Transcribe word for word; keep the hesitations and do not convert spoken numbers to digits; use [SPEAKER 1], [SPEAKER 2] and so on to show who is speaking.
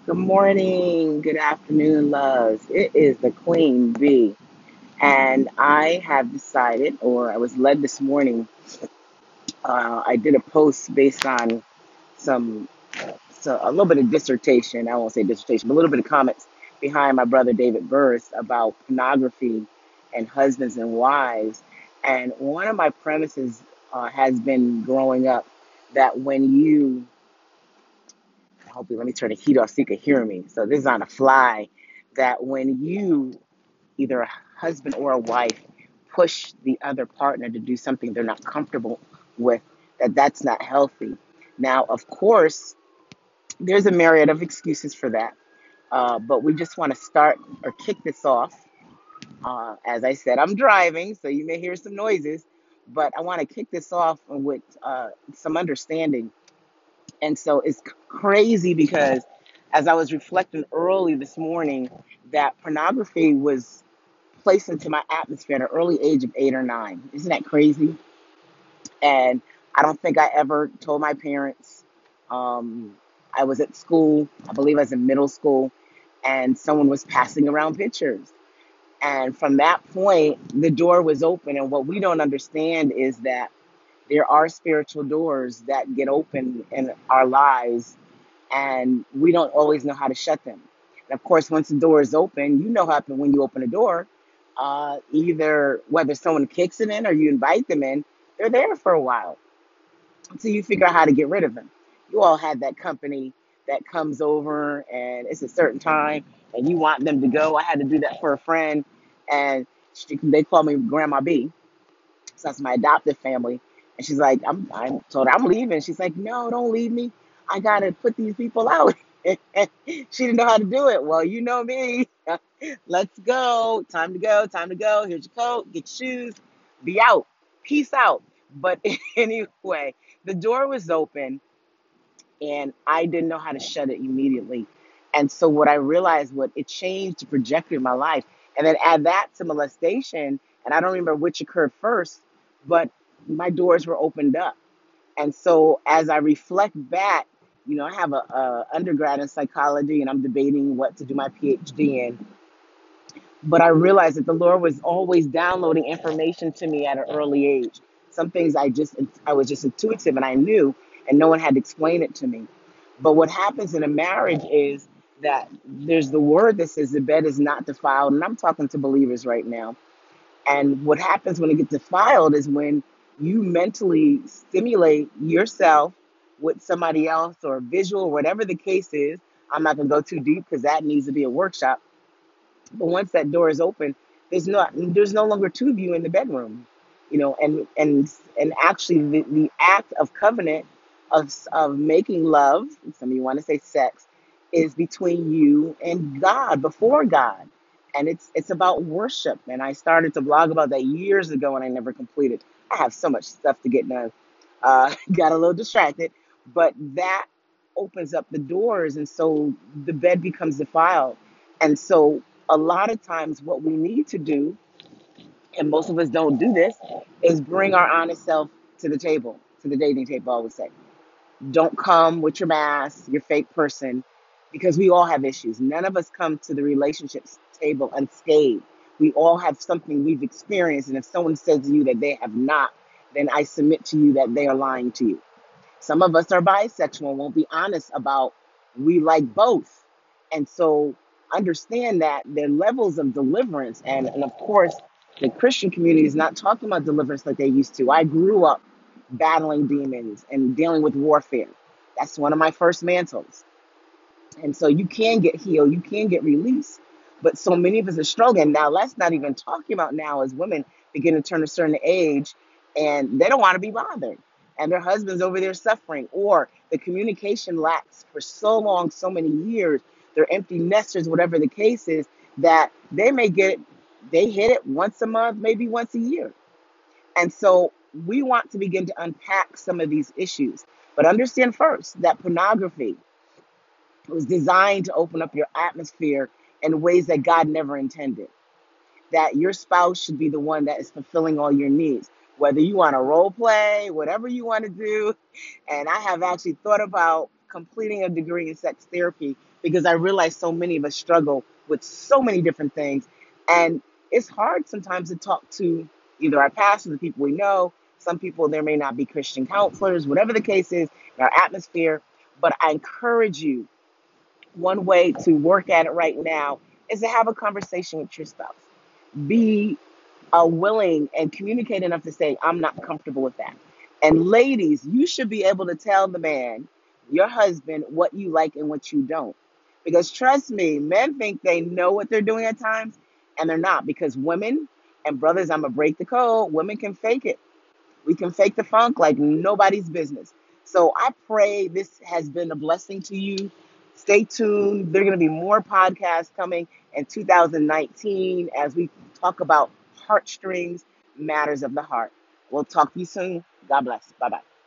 [SPEAKER 1] Good morning, good afternoon, loves. It is the Queen Bee, and I have decided, or I was led this morning. Uh, I did a post based on some, so a little bit of dissertation. I won't say dissertation, but a little bit of comments behind my brother David Burris about pornography and husbands and wives. And one of my premises uh, has been growing up that when you hopefully let me turn the heat off so you can hear me. So this is on a fly. That when you, either a husband or a wife, push the other partner to do something they're not comfortable with, that that's not healthy. Now, of course, there's a myriad of excuses for that. Uh, but we just want to start or kick this off. Uh, as I said, I'm driving, so you may hear some noises, but I want to kick this off with uh, some understanding. And so it's crazy because as I was reflecting early this morning, that pornography was placed into my atmosphere at an early age of eight or nine. Isn't that crazy? And I don't think I ever told my parents. Um, I was at school, I believe I was in middle school, and someone was passing around pictures. And from that point, the door was open. And what we don't understand is that there are spiritual doors that get open in our lives, and we don't always know how to shut them. And of course, once the door is open, you know what happens when you open a door. Uh, either whether someone kicks it in or you invite them in, they're there for a while until you figure out how to get rid of them. You all had that company that comes over and it's a certain time and you want them to go. I had to do that for a friend, and she, they call me Grandma B. So that's my adoptive family. And she's like, I'm, I told her I'm leaving. She's like, no, don't leave me. I got to put these people out. She didn't know how to do it. Well, you know me. Let's go. Time to go. Time to go. Here's your coat. Get your shoes. Be out. Peace out. But anyway, the door was open and I didn't know how to shut it immediately. And so what I realized, what it changed the trajectory of my life. And then add that to molestation, and I don't remember which occurred first, but my doors were opened up. And so as I reflect back, you know, I have a, a undergrad in psychology, and I'm debating what to do my PhD in. But I realized that the Lord was always downloading information to me at an early age. Some things I just I was just intuitive and I knew, and no one had to explain it to me. But what happens in a marriage is that there's the word that says the bed is not defiled, and I'm talking to believers right now. And what happens when it gets defiled is when you mentally stimulate yourself with somebody else or visual, whatever the case is. I'm not going to go too deep because that needs to be a workshop. But once that door is open, there's not there's no longer two of you in the bedroom, you know, and and and actually the, the act of covenant of of making love, some of you want to say sex, is between you and God, before God. And it's it's about worship. And I started to blog about that years ago and I never completed. I have so much stuff to get done. Uh, got a little distracted, but that opens up the doors, and so the bed becomes defiled. And so a lot of times what we need to do, and most of us don't do this, is bring our honest self to the table, to the dating table, I always say. Don't come with your mask, your fake person, because we all have issues. None of us come to the relationships table unscathed. We all have something we've experienced, and if someone says to you that they have not, then I submit to you that they are lying to you. Some of us are bisexual and won't be honest about we like both. And so understand that there are levels of deliverance. And, and of course, the Christian community is not talking about deliverance like they used to. I grew up battling demons and dealing with warfare. That's one of my first mantles. And so you can get healed, you can get released. But so many of us are struggling. Now, let's not even talking about now as women begin to turn a certain age and they don't want to be bothered. And their husband's over there suffering, or the communication lacks for so long, so many years. They're empty nesters, whatever the case is, that they may get, they hit it once a month, maybe once a year. And so we want to begin to unpack some of these issues. But understand first that pornography was designed to open up your atmosphere in ways that God never intended. That your spouse should be the one that is fulfilling all your needs, whether you want to role play, whatever you want to do. And I have actually thought about completing a degree in sex therapy because I realize so many of us struggle with so many different things. And it's hard sometimes to talk to either our pastors, the people we know. Some people, there may not be Christian counselors, whatever the case is, in our atmosphere. But I encourage you, one way to work at it right now is to have a conversation with your spouse. Be uh, willing and communicate enough to say, I'm not comfortable with that. And ladies, you should be able to tell the man, your husband, what you like and what you don't. Because trust me, men think they know what they're doing at times, and they're not. Because women and brothers, I'm going to break the code, women can fake it. We can fake the funk like nobody's business. So I pray this has been a blessing to you. Stay tuned. There are going to be more podcasts coming in two thousand nineteen as we talk about heartstrings, matters of the heart. We'll talk to you soon. God bless. Bye bye.